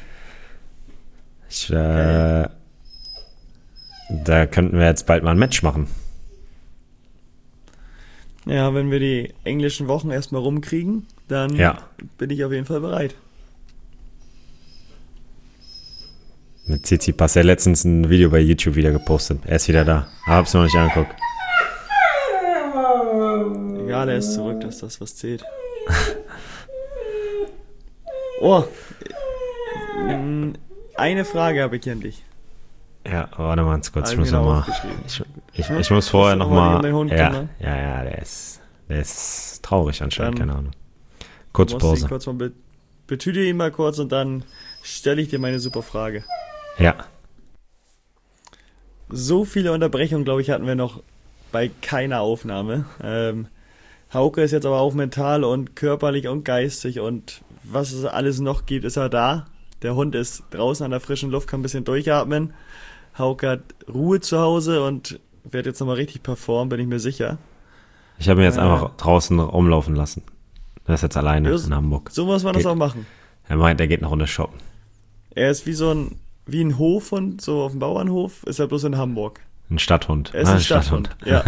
Ich, äh, da könnten wir jetzt bald mal ein Match machen. Ja, wenn wir die englischen Wochen erstmal rumkriegen, dann Ja. bin ich auf jeden Fall bereit. Mit Tsitsipas, er hat letztens ein Video bei YouTube wieder gepostet. Er ist wieder da. Hab's noch nicht angeguckt. Egal, er ist zurück, dass das was zählt. Oh, mm, eine Frage habe ich an dich. Ja, warte mal ganz kurz. Ich Hab muss mir noch noch mal. aufgeschrieben. Ich, ich, ich muss vorher Musst du noch noch mal mal. um den Hund Ja, kümmern? ja, ja, der ist, der ist traurig anscheinend. Dann Keine Ahnung. Du Kurz musst ihn Pause. kurz mal be betüte ihn mal kurz und dann stelle ich dir meine super Frage. Ja. So viele Unterbrechungen, glaube ich, hatten wir noch bei keiner Aufnahme. Ähm, Hauke ist jetzt aber auch mental und körperlich und geistig und was es alles noch gibt, ist er da. Der Hund ist draußen an der frischen Luft, kann ein bisschen durchatmen. Hauke hat Ruhe zu Hause und wird jetzt nochmal richtig performen, bin ich mir sicher. Ich habe ihn jetzt Äh, einfach draußen rumlaufen lassen. Er ist jetzt alleine Ja, in Hamburg. So muss man Geht. das auch machen. Er meint, er geht eine Runde shoppen. Er ist wie so ein, wie ein Hofhund, so auf dem Bauernhof, ist er bloß in Hamburg. Ein Stadthund. Er ist Ah, ein Stadthund, ja.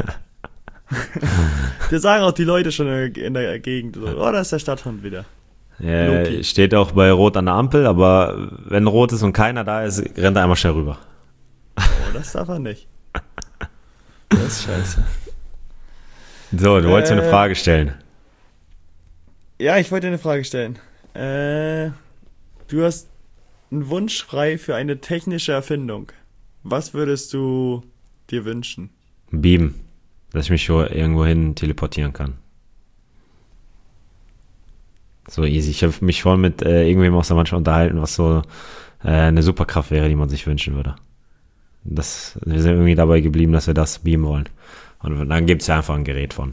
Das sagen auch die Leute schon in der, in der Gegend. So, oh, da ist der Stadthund wieder. Er Loki. steht auch bei Rot an der Ampel, aber wenn Rot ist und keiner da ist, rennt er einmal schnell rüber. Oh, das darf er nicht. Das ist scheiße. So, du wolltest mir Äh, eine Frage stellen. Ja, ich wollte dir eine Frage stellen. Äh, du hast einen Wunsch frei für eine technische Erfindung. Was würdest du dir wünschen? Beam, dass ich mich so irgendwo hin teleportieren kann. So easy. Ich habe mich vorhin mit äh, irgendwem aus der Mannschaft unterhalten, was so äh, eine Superkraft wäre, die man sich wünschen würde. Das, wir sind irgendwie dabei geblieben, dass wir das beamen wollen. Und dann gibt es ja einfach ein Gerät von.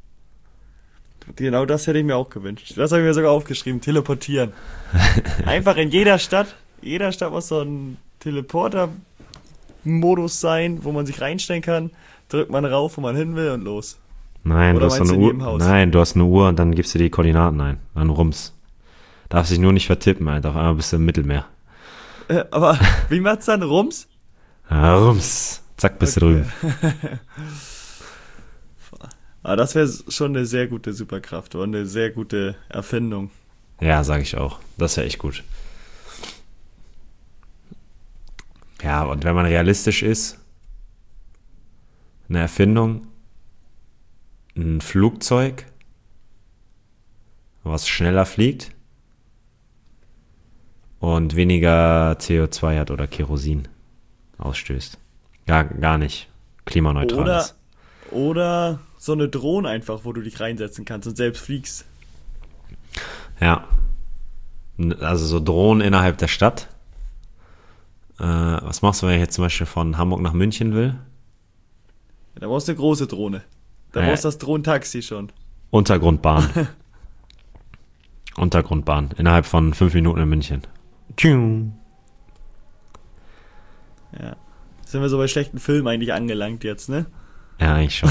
Genau das hätte ich mir auch gewünscht. Das habe ich mir sogar aufgeschrieben. Teleportieren. Einfach in jeder Stadt. Jeder Stadt muss so ein Teleporter-Modus sein, wo man sich reinstellen kann. Drückt man rauf, wo man hin will und los. Nein, Oder du hast so meinst eine du in Uhr. jedem Haus? Nein, du hast eine Uhr und dann gibst du die Koordinaten ein. Dann rums. Darfst dich nur nicht vertippen, Alter. Auf einmal bist du im Mittelmeer. Äh, aber wie macht's dann? Rums? Ja, rums. Zack, bist du Okay. drüben. Aber das wäre schon eine sehr gute Superkraft und eine sehr gute Erfindung. Ja, sage ich auch. Das wäre echt gut. Ja, und wenn man realistisch ist, eine Erfindung, ein Flugzeug, was schneller fliegt und weniger C O zwei hat oder Kerosin ausstößt. Gar, gar nicht. Klimaneutral Oder, ist. oder so eine Drohne einfach, wo du dich reinsetzen kannst und selbst fliegst. Ja. Also so Drohnen innerhalb der Stadt. Äh, was machst du, wenn ich jetzt zum Beispiel von Hamburg nach München will? Da brauchst du eine große Drohne. Da Ja. brauchst du das Drohnentaxi schon. Untergrundbahn. Untergrundbahn. Innerhalb von fünf Minuten in München. Tschung. Ja. Sind wir so bei schlechten Filmen eigentlich angelangt jetzt, ne? Ja, eigentlich schon.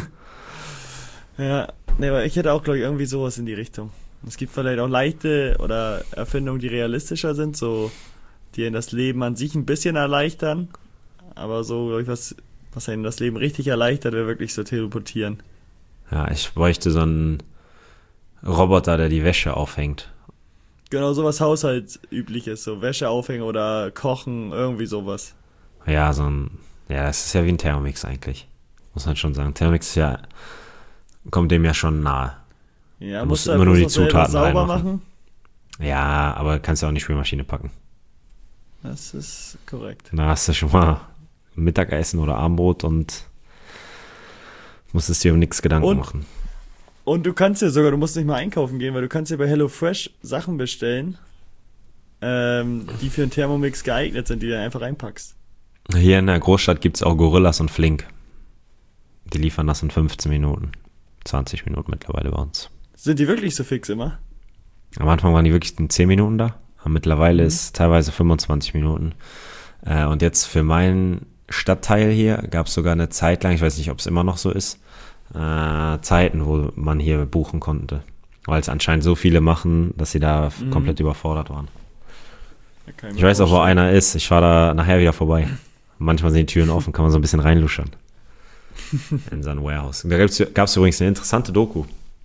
Ja. Ne, aber ich hätte auch, glaube ich, irgendwie sowas in die Richtung. Es gibt vielleicht auch leichte oder Erfindungen, die realistischer sind, so die in das Leben an sich ein bisschen erleichtern. Aber so, glaube ich, was, was einen das Leben richtig erleichtert, wäre wirklich so teleportieren. Ja, ich bräuchte so einen Roboter, der die Wäsche aufhängt. Genau, sowas Haushaltsübliches, so Wäsche aufhängen oder kochen, irgendwie sowas. Ja, so ein, ja, das ist ja wie ein Thermomix eigentlich. Muss man schon sagen. Thermomix ist ja, kommt dem ja schon nahe. Ja, Du musst musst du immer halt nur bloß die noch selber Zutaten sauber reinmachen. machen. Ja, aber kannst ja auch in die Spülmaschine packen. Das ist korrekt. Da hast du schon mal Mittagessen oder Abendbrot und musstest dir um nichts Gedanken Und- machen. Und du kannst ja sogar, du musst nicht mal einkaufen gehen, weil du kannst ja bei HelloFresh Sachen bestellen, ähm, die für einen Thermomix geeignet sind, die du dann einfach reinpackst. Hier in der Großstadt gibt es auch Gorillas und Flink. Die liefern das in fünfzehn Minuten. zwanzig Minuten mittlerweile bei uns. Sind die wirklich so fix immer? Am Anfang waren die wirklich in zehn Minuten da. Aber mittlerweile Mhm. ist teilweise fünfundzwanzig Minuten. Äh, und jetzt für meinen Stadtteil hier gab es sogar eine Zeit lang, ich weiß nicht, ob es immer noch so ist, äh, Zeiten, wo man hier buchen konnte. Weil es anscheinend so viele machen, dass sie da f- Mhm. komplett überfordert waren. Da kann mir Ich weiß auch, wo vorstellen. einer ist. Ich fahre da nachher wieder vorbei. Manchmal sind die Türen offen, kann man so ein bisschen reinluschern. In so ein Warehouse. Da gab es übrigens eine interessante Doku.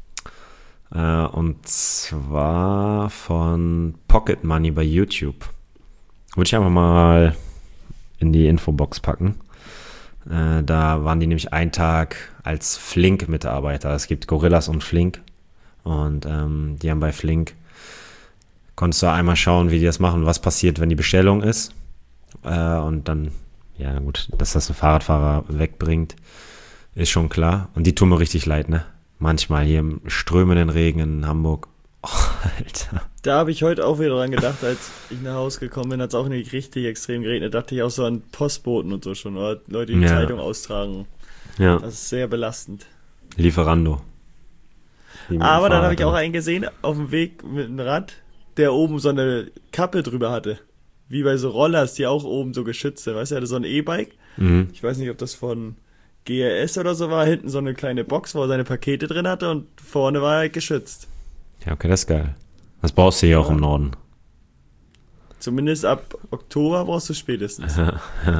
Äh, und zwar von Pocket Money bei YouTube. Würde ich einfach mal in die Infobox packen. Äh, da waren die nämlich einen Tag als Flink-Mitarbeiter. Es gibt Gorillas und Flink. Und ähm, die haben bei Flink, konntest du einmal schauen, wie die das machen, was passiert, wenn die Bestellung ist. Äh, und dann, ja gut, dass das ein Fahrradfahrer wegbringt, ist schon klar. Und die tun mir richtig leid, ne? Manchmal hier im strömenden Regen in Hamburg. Oh, Alter. Da habe ich heute auch wieder dran gedacht, als ich nach Hause gekommen bin, hat es auch nicht richtig extrem geregnet. Da dachte ich auch so an Postboten und so schon, oder Leute, die die Ja. Zeitung austragen. Ja, Das ist sehr belastend. Lieferando. Die mit dem Aber dann Fahrrad habe ich auch immer. einen gesehen, auf dem Weg mit dem Rad, der oben so eine Kappe drüber hatte. Wie bei so Rollers, die auch oben so geschützt sind. Weißt du, er hatte so ein E-Bike. Mhm. Ich weiß nicht, ob das von G R S oder so war. Hinten so eine kleine Box, wo er seine Pakete drin hatte und vorne war er halt geschützt. Ja, okay, das ist geil. Das brauchst du hier Ja. auch im Norden. Zumindest ab Oktober brauchst du spätestens. Ja, ja.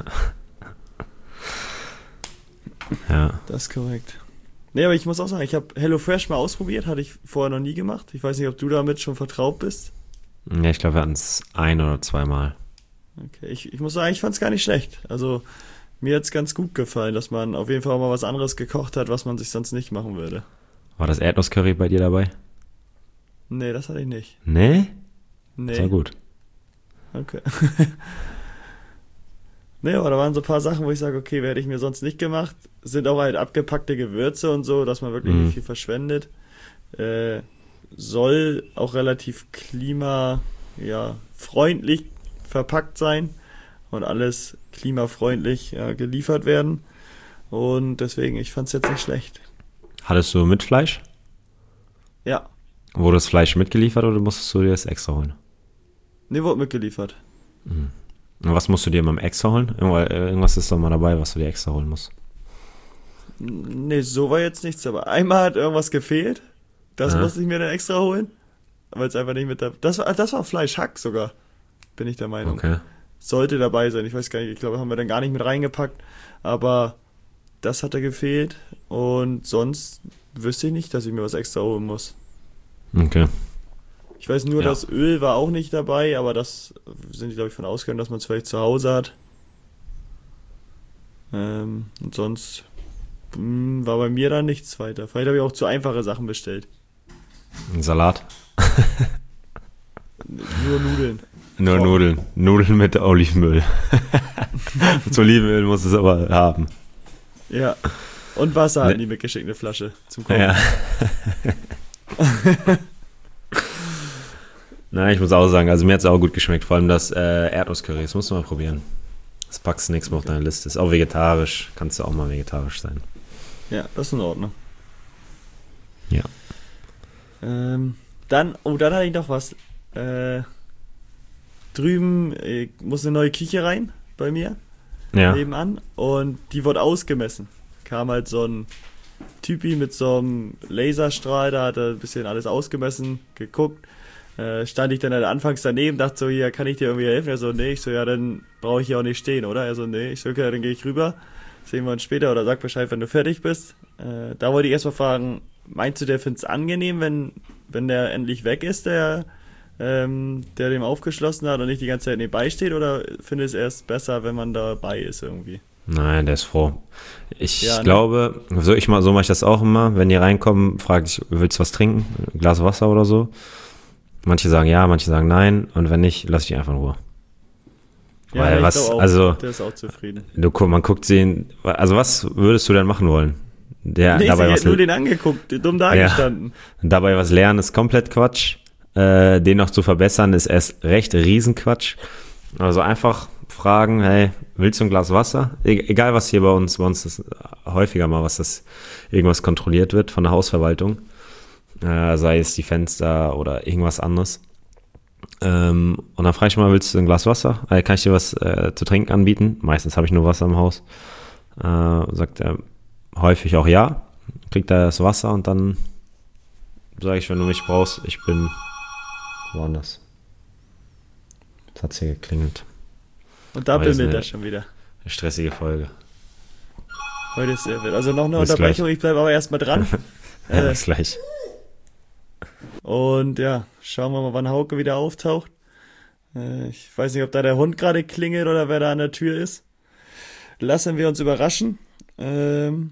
Ja. Das ist korrekt. Nee, aber ich muss auch sagen, ich habe HelloFresh mal ausprobiert, hatte ich vorher noch nie gemacht. Ich weiß nicht, ob du damit schon vertraut bist. Ja, ich glaube, wir hatten es ein oder zweimal. Okay, ich, ich muss sagen, ich fand es gar nicht schlecht. Also mir hat's ganz gut gefallen, dass man auf jeden Fall auch mal was anderes gekocht hat, was man sich sonst nicht machen würde. War das Erdnusscurry bei dir dabei? Nee, das hatte ich nicht. Nee? Nee. Das war gut. Okay. Nee, aber da waren so ein paar Sachen, wo ich sage, okay, hätte ich mir sonst nicht gemacht. Sind auch halt abgepackte Gewürze und so, dass man wirklich Mhm. nicht viel verschwendet. Äh, soll auch relativ klima, ja, freundlich verpackt sein und alles klimafreundlich ja, geliefert werden. Und deswegen, ich fand es jetzt nicht schlecht. Hattest du mit Fleisch? Ja, Wurde das Fleisch mitgeliefert oder musstest du dir das extra holen? nee, wurde mitgeliefert. Und was musst du dir beim extra holen? Irgendwas irgendwas ist doch mal dabei, was du dir extra holen musst. Nee, so war jetzt nichts, aber einmal hat irgendwas gefehlt. Das Ja. musste ich mir dann extra holen. Weil es einfach nicht mit da. Das war, das war Fleischhack sogar. Bin ich der Meinung. Okay. Sollte dabei sein. Ich weiß gar nicht, ich glaube, haben wir dann gar nicht mit reingepackt. Aber das hatte gefehlt. Und sonst wüsste ich nicht, dass ich mir was extra holen muss. Okay. Ich weiß nur, Ja. das Öl war auch nicht dabei, aber das sind, glaube ich, von ausgegangen, dass man es vielleicht zu Hause hat. Ähm, und sonst mh, war bei mir da nichts weiter. Vielleicht habe ich auch zu einfache Sachen bestellt. Ein Salat? Nur Nudeln. Nur Oh. Nudeln. Nudeln mit Olivenöl. Mit Olivenöl muss es aber haben. Ja. Und Wasser Ne- hatten die mitgeschickt, eine Flasche zum Kochen. Ja. Nein, ich muss auch sagen, also mir hat es auch gut geschmeckt. Vor allem das äh, Erdnusscurry, das musst du mal probieren. Das packst du nächstes Mal auf deine Liste. Ist auch vegetarisch. Kannst du auch mal vegetarisch sein. Ja, das ist in Ordnung. Ja. Ähm, dann, oh, dann hatte ich noch was. Äh, drüben äh, muss eine neue Küche rein bei mir, Ja. nebenan. Und die wurde ausgemessen. Kam halt so ein Typi mit so einem Laserstrahl, da hat er ein bisschen alles ausgemessen, geguckt. Äh, stand ich dann halt anfangs daneben, dachte so, hier, kann ich dir irgendwie helfen? Er so, nee. Ich so, ja, dann brauche ich hier auch nicht stehen, oder? Er so, nee. Ich so, okay, dann gehe ich rüber. Sehen wir uns später oder sag Bescheid, wenn du fertig bist. Äh, da wollte ich erstmal fragen, meinst du, der find's angenehm, wenn, wenn der endlich weg ist, der, ähm, der dem aufgeschlossen hat und nicht die ganze Zeit nebenbei steht, oder findest du es erst besser, wenn man dabei ist irgendwie? Nein, der ist froh. Ich Ja, ne? glaube, so ich mal, so mache ich das auch immer. Wenn die reinkommen, frage ich, willst du was trinken? Ein Glas Wasser oder so? Manche sagen ja, manche sagen nein. Und wenn nicht, lass ich die einfach in Ruhe. Weil ich was, glaub auch, also, der ist auch zufrieden. du, guck- man guckt sie, also was würdest du denn machen wollen? Der, Nee, dabei, sie was, hat nur den angeguckt, dumm dagestanden. dabei was lernen ist komplett Quatsch. Äh, den noch zu verbessern ist erst recht Riesenquatsch. Also einfach fragen, hey, willst du ein Glas Wasser? E egal was hier bei uns, bei uns ist häufiger mal, was das irgendwas kontrolliert wird von der Hausverwaltung. Äh, sei es die Fenster oder irgendwas anderes. Ähm, und dann frage ich mal, willst du ein Glas Wasser? Äh, kann ich dir was äh, zu trinken anbieten? Meistens habe ich nur Wasser im Haus. Äh, sagt er häufig auch ja. Kriegt er das Wasser und dann sage ich, wenn du mich brauchst, ich bin woanders. Jetzt hat es hier geklingelt. Und da Weiß bimmelt nicht. das schon wieder. Eine stressige Folge. Heute ist sehr wild. Also noch eine Bis Unterbrechung, ich bleibe aber erstmal dran. Ja, äh, bis gleich. und ja, schauen wir mal, wann Hauke wieder auftaucht. Äh, ich weiß nicht, ob da der Hund gerade klingelt oder wer da an der Tür ist. Lassen wir uns überraschen. Ähm,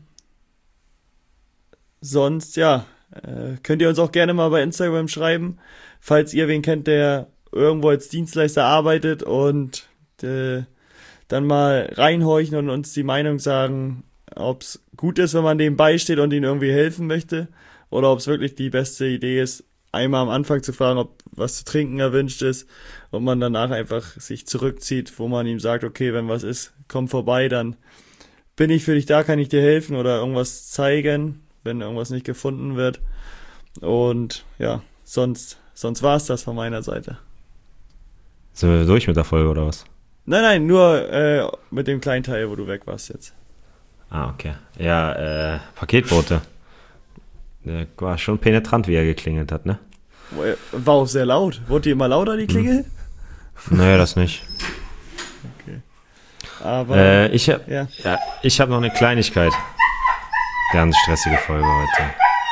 sonst, ja, äh, könnt ihr uns auch gerne mal bei Instagram schreiben, falls ihr wen kennt, der irgendwo als Dienstleister arbeitet und äh, dann mal reinhorchen und uns die Meinung sagen, ob es gut ist, wenn man dem beisteht und ihnen irgendwie helfen möchte, oder ob es wirklich die beste Idee ist, einmal am Anfang zu fragen, ob was zu trinken erwünscht ist und man danach einfach sich zurückzieht, wo man ihm sagt, okay, wenn was ist, komm vorbei, dann bin ich für dich da, kann ich dir helfen oder irgendwas zeigen, wenn irgendwas nicht gefunden wird. Und ja, sonst sonst war es das von meiner Seite. Sind wir durch mit der Folge oder was? Nein, nein, nur äh, mit dem kleinen Teil, wo du weg warst jetzt. Ah, okay. Ja, äh, Paketbote. Der war schon penetrant, wie er geklingelt hat, ne? War auch sehr laut. Wurde die immer lauter, die Klingel? Hm. Naja, das nicht. Okay. Aber, äh, ich habe ja. ja, ich hab noch eine Kleinigkeit. Ganz stressige Folge heute.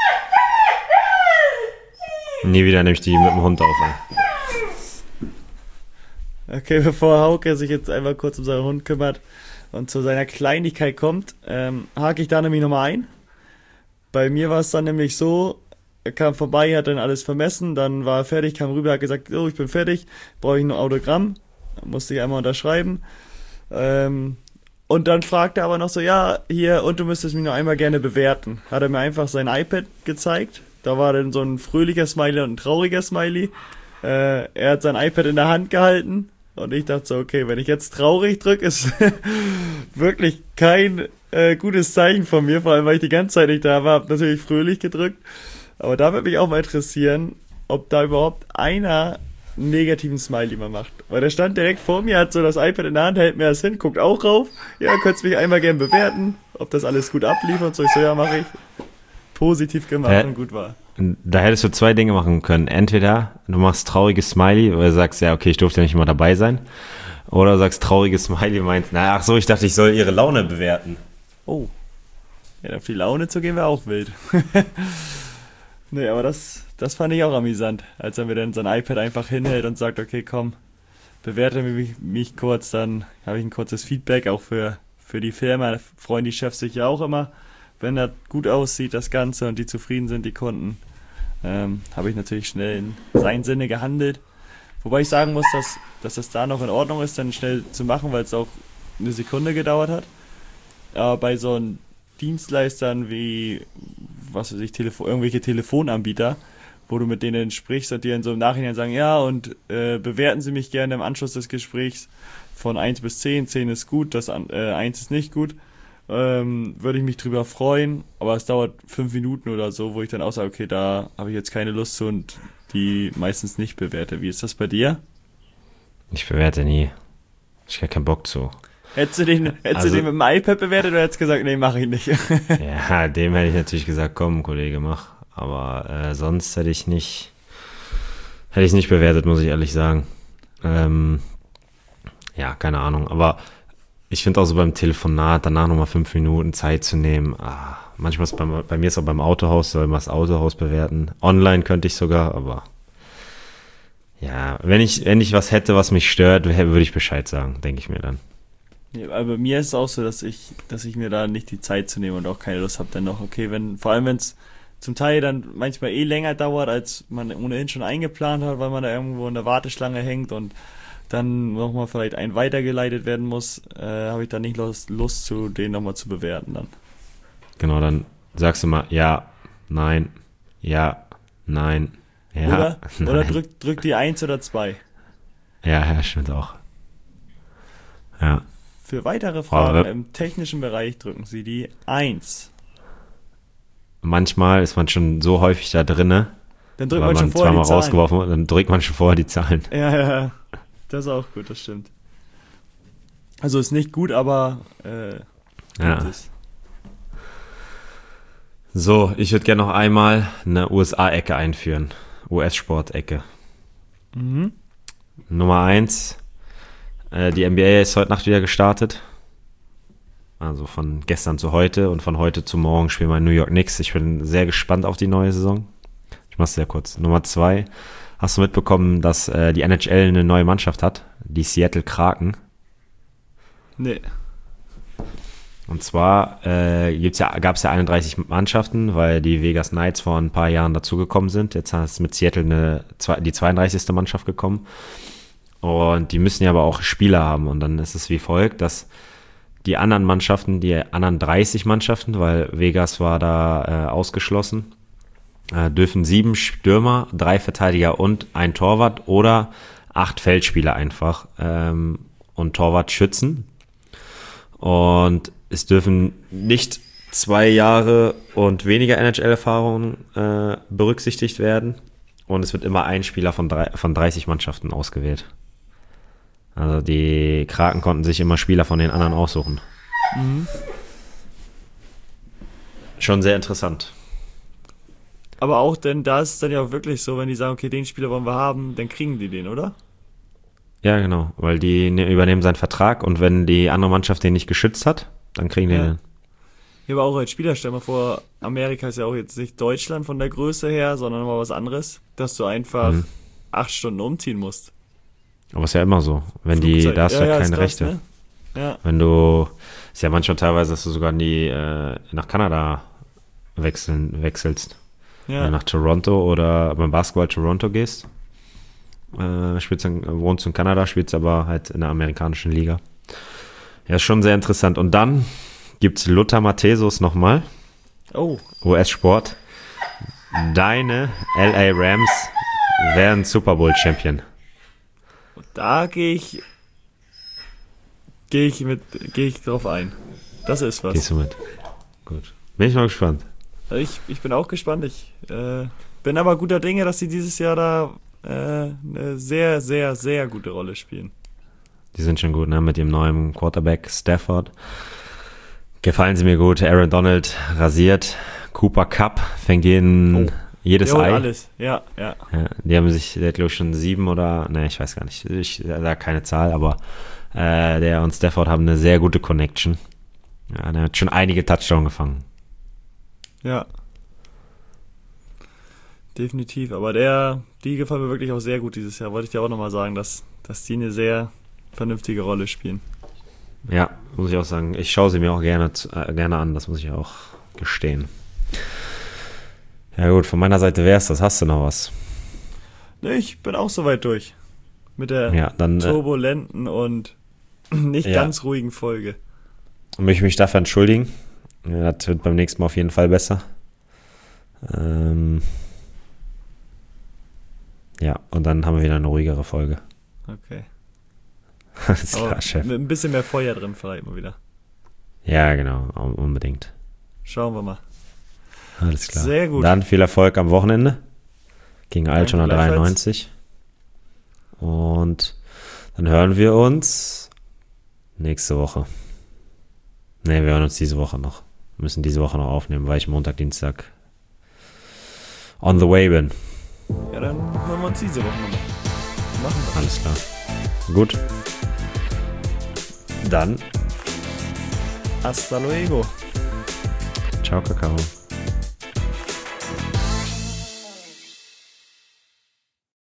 Nie wieder nehme ich die mit dem Hund auf. Ey. Okay, bevor Hauke sich jetzt einmal kurz um seinen Hund kümmert und zu seiner Kleinigkeit kommt, ähm, hake ich da nämlich nochmal ein. Bei mir war es dann nämlich so, er kam vorbei, hat dann alles vermessen, dann war er fertig, kam rüber, hat gesagt, oh, ich bin fertig, brauche ich ein Autogramm, musste ich einmal unterschreiben. Ähm, und dann fragte er aber noch so, ja, hier, und du müsstest mich noch einmal gerne bewerten. Hat er mir einfach sein iPad gezeigt, da war dann so ein fröhlicher Smiley und ein trauriger Smiley. Äh, er hat sein iPad in der Hand gehalten und ich dachte so, okay, wenn ich jetzt traurig drücke, ist wirklich kein äh, gutes Zeichen von mir, vor allem, weil ich die ganze Zeit nicht da war, habe natürlich fröhlich gedrückt. Aber da würde mich auch mal interessieren, ob da überhaupt einer einen negativen Smiley mal macht. Weil der stand direkt vor mir, hat so das iPad in der Hand, hält mir das hin, guckt auch rauf. Ja, könntest mich einmal gern bewerten, ob das alles gut ablief und so. Ich so, ja, mache ich. Positiv gemacht Hä? Und gut war. Da hättest du zwei Dinge machen können. Entweder du machst trauriges Smiley, weil du sagst, ja, okay, ich durfte ja nicht immer dabei sein. Oder du sagst trauriges Smiley und meinst, na, ach so, ich dachte, ich soll ihre Laune bewerten. Oh. Ja, auf die Laune zu gehen wäre auch wild. Nee, aber das, das fand ich auch amüsant, als er mir dann sein iPad einfach hinhält und sagt, okay, komm, bewerte mich, mich kurz, dann habe ich ein kurzes Feedback, auch für, für die Firma, freuen die Chefs sich ja auch immer, wenn das gut aussieht, das Ganze, und die zufrieden sind, die Kunden, ähm, habe ich natürlich schnell in seinem Sinne gehandelt. Wobei ich sagen muss, dass, dass das da noch in Ordnung ist, dann schnell zu machen, weil es auch eine Sekunde gedauert hat. Aber bei so einem Dienstleistern wie, was weiß ich, Telefo- irgendwelche Telefonanbieter, wo du mit denen sprichst und die dann so im Nachhinein sagen, ja, und äh, bewerten Sie mich gerne im Anschluss des Gesprächs von eins bis zehn, zehn ist gut, das äh, eins ist nicht gut, ähm, würde ich mich drüber freuen, aber es dauert fünf Minuten oder so, wo ich dann auch sage, okay, da habe ich jetzt keine Lust zu und die meistens nicht bewerte. Wie ist das bei dir? Ich bewerte nie. Ich habe keinen Bock zu. Hättest du den, hättest also, du den mit dem iPad bewertet oder hättest du gesagt, nee, mach ich nicht? Ja, dem hätte ich natürlich gesagt, komm, Kollege, mach. Aber äh, sonst hätte ich nicht, hätte ich nicht bewertet, muss ich ehrlich sagen. Ähm, ja, keine Ahnung. Aber ich finde auch so beim Telefonat danach nochmal fünf Minuten Zeit zu nehmen. Ah, manchmal ist bei, bei mir ist auch beim Autohaus, soll man das Autohaus bewerten. Online könnte ich sogar, aber ja, wenn ich, wenn ich was hätte, was mich stört, würde ich Bescheid sagen, denke ich mir dann. Ja, aber bei mir ist es auch so, dass ich, dass ich mir da nicht die Zeit zu nehmen und auch keine Lust habe, dann noch, okay, wenn, vor allem wenn es zum Teil dann manchmal eh länger dauert, als man ohnehin schon eingeplant hat, weil man da irgendwo in der Warteschlange hängt und dann nochmal vielleicht ein weitergeleitet werden muss, äh, habe ich dann nicht Lust, Lust zu, den nochmal zu bewerten dann. Genau, dann sagst du mal, ja, nein, ja, nein, ja, Oder, nein. Oder drück, drück die eins oder zwei. Ja, ja, stimmt auch. Ja. Für weitere Fragen Aber im technischen Bereich drücken Sie die eins. Manchmal ist man schon so häufig da drinne, dann drückt weil man schon man vorher zweimal die Zahlen. rausgeworfen wird, dann drückt man schon vorher die Zahlen. Ja, ja, das ist auch gut, das stimmt. Also ist nicht gut, aber äh, ja. Ist. So, ich würde gerne noch einmal eine U S A-Ecke einführen. U S-Sport-Ecke. Mhm. Nummer eins. Die N B A ist heute Nacht wieder gestartet. Also von gestern zu heute und von heute zu morgen spielen wir in New York Knicks. Ich bin sehr gespannt auf die neue Saison. Ich mach's sehr kurz. Nummer zwei. Hast du mitbekommen, dass äh, die N H L eine neue Mannschaft hat? Die Seattle Kraken. Nee. Und zwar äh, gibt's ja, gab es ja einunddreißig Mannschaften, weil die Vegas Knights vor ein paar Jahren dazugekommen sind. Jetzt ist mit Seattle eine, die zweiunddreißigste Mannschaft gekommen. Und die müssen ja aber auch Spieler haben. Und dann ist es wie folgt, dass die anderen Mannschaften, die anderen dreißig Mannschaften, weil Vegas war da äh, ausgeschlossen, äh, dürfen sieben Stürmer, drei Verteidiger und ein Torwart oder acht Feldspieler einfach ähm, und Torwart schützen. Und es dürfen nicht zwei Jahre und weniger N H L-Erfahrung äh, berücksichtigt werden. und es wird immer ein Spieler von, drei, von dreißig Mannschaften ausgewählt. Also die Kraken konnten sich immer Spieler von den anderen aussuchen. Mhm. Schon sehr interessant. Aber auch, denn da ist es dann ja auch wirklich so, wenn die sagen, okay, den Spieler wollen wir haben, dann kriegen die den, oder? Ja, genau, weil die ne- übernehmen seinen Vertrag und wenn die andere Mannschaft den nicht geschützt hat, dann kriegen die Ja. den. Ja, aber auch als Spieler, stell mal vor, Amerika ist ja auch jetzt nicht Deutschland von der Größe her, sondern mal was anderes, dass du einfach Mhm. acht Stunden umziehen musst. Aber ist ja immer so. Wenn die, Flugzeug. da hast du Ja, ja, ja, keine ist krass, Rechte. ne? Ja, Wenn du, ist ja manchmal teilweise, dass du sogar in die, äh, nach Kanada wechseln, wechselst. Wenn ja. du nach Toronto oder beim Basketball Toronto gehst, äh, spielst dann, wohnst du in Kanada, spielst aber halt in der amerikanischen Liga. Ja, ist schon sehr interessant. Und dann gibt's Lothar Matthäus nochmal, Oh, U S-Sport. Deine L A Rams werden Super Bowl Champion. da gehe ich, gehe ich mit, gehe ich drauf ein. Das ist was. Gehst du mit? Gut. Bin ich mal gespannt. Ich, ich bin auch gespannt. Ich äh, bin aber guter Dinge, dass sie dieses Jahr da äh, eine sehr, sehr, sehr gute Rolle spielen. Die sind schon gut, ne? Mit dem neuen Quarterback Stafford. Gefallen sie mir gut. Aaron Donald rasiert. Cooper Kupp fängt jeden, Oh. jedes Der holt Ei. alles. Ja, ja. Ja, die haben sich, der hat glaube ich schon sieben oder, ne, ich weiß gar nicht. Ich sage keine Zahl, aber äh, der und Stafford haben eine sehr gute Connection. Ja, der hat schon einige Touchdowns gefangen. Ja. Definitiv. Aber der, die gefallen mir wirklich auch sehr gut dieses Jahr. Wollte ich dir auch nochmal sagen, dass, dass die eine sehr vernünftige Rolle spielen. Ja, muss ich auch sagen. Ich schaue sie mir auch gerne, zu- äh, gerne an, das muss ich auch gestehen. Ja gut, von meiner Seite wär's das. Hast du noch was? Ne, ich bin auch soweit durch. Mit der Ja, dann äh, turbulenten und nicht Ja. ganz ruhigen Folge. möchte ich mich dafür entschuldigen. Ja, das wird beim nächsten Mal auf jeden Fall besser. Ähm, ja, und dann haben wir wieder eine ruhigere Folge. Okay. Alles Aber klar, Chef. mit ein bisschen mehr Feuer drin vielleicht mal wieder. Ja, genau, un- unbedingt. Schauen wir mal. Alles klar. Sehr gut. Dann viel Erfolg am Wochenende gegen Altona Danke, gleichfalls. dreiundneunzig. Und dann hören wir uns nächste Woche. Ne, wir hören uns diese Woche noch. Wir müssen diese Woche noch aufnehmen, weil ich Montag, Dienstag on the way bin. Ja, dann hören wir uns diese Woche nochmal. Machen wir. Alles klar. Gut. Dann, Hasta luego. ciao, Kakao.